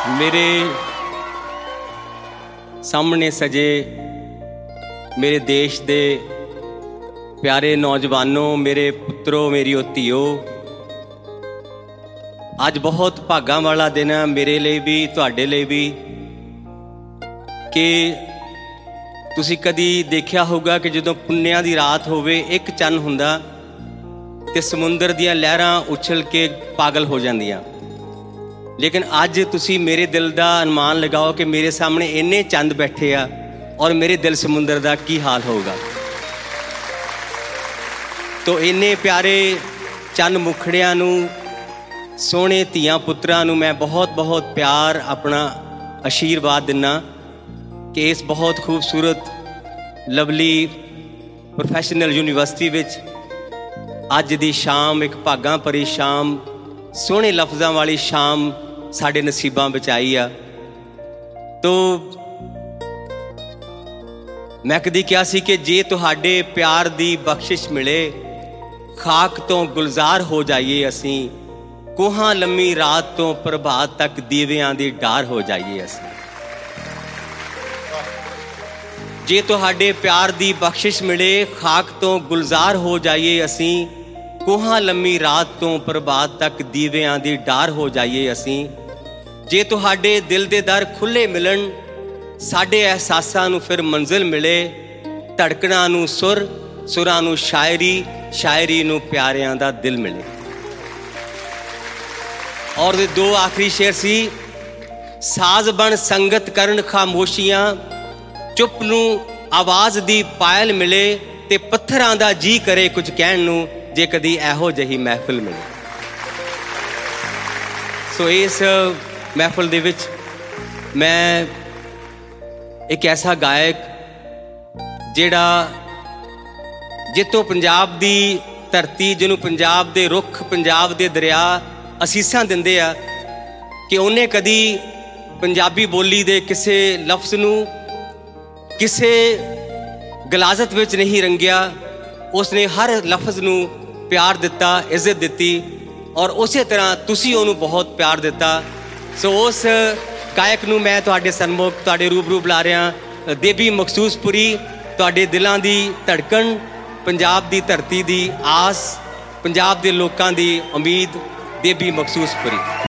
मेरे सामने सजे मेरे देश दे प्यारे नौजवानों, मेरे पुत्रों, मेरी धीओ, अज बहुत भागां वाला दिन है मेरे लिए भी, तुहाडे लिए भी, कि तुसी कदी देखिया होगा कि जदों पुन्निया दी रात होवे, एक चन्न हुंदा ते समुंदर दियां लहरां उछल के पागल हो जांदियां। लेकिन अज तुसी मेरे दिल का अनुमान लगाओ कि मेरे सामने इन्ने चंद बैठे आ और मेरे दिल समुंदर का की हाल होगा। तो इन्ने प्यारे चंद मुखड़ियां नूं, सोहणे धीआं पुत्रां नूं मैं बहुत बहुत प्यार अपना आशीर्वाद दिना कि इस बहुत खूबसूरत लवली प्रोफैशनल यूनीवर्सिटी विच अज दी शाम, एक भागां भरी शाम, सोहणे लफ्ज़ां वाली शाम साढ़े नसीबां विच आई आ। तो मैं कदी कहा सी कि जे तुहाडे प्यार दी बख्शिश मिले, खाक तो गुलजार हो जाइए असीं, कोहां लम्मी रात तो प्रभात तक दीवियां दी डार हो जाइए असीं। जे तुहाडे प्यार दी बख्शिश मिले, खाक तो गुलजार हो जाइए असीं, कोहां लम्मी रात तो प्रभात तक दीवियां दी डार हो जाइए असीं। जे तुहाडे दिल दे दर खुले मिलन, साडे एहसासां नूं फिर मंजिल मिले, धड़कणां नूं सुर, सुरां नूं शायरी, शायरी नूं प्यारियां दा दिल मिले। और दो आखिरी शेर सी, साज बन संगत करन खामोशियां, चुप नूं आवाज़ दी पायल मिले, ते पत्थरां दा जी करे कुछ कहण नूं, जे कदी एहो जही महफिल मिले। सो इस महफिल दे विच मैं एक ऐसा गायक जिहड़ा जितों पंजाब दी धरती, जिन्हों पंजाब दे रुख, पंजाब दे दरिया असीसां दिंदे आ, कि उन्हें कदी पंजाबी बोली दे किसे लफ्ज़ नूं किसे गलाजत विच नहीं रंगिया। उसने हर लफ्ज़ नूं प्यार दिता, इज्जत दिती, और उसे तरह तुसी उन्होंने बहुत प्यार दिता। सो उस गायक नूं मैं तुहाडे सन्मुख, तुहाडे रूबरू बुला रहा, देवी मखसूसपुरी, तुहाडे दिलां दी धड़कन, पंजाब दी धरती दी आस, पंजाब दे लोकां दी उम्मीद, देवी मखसूसपुरी।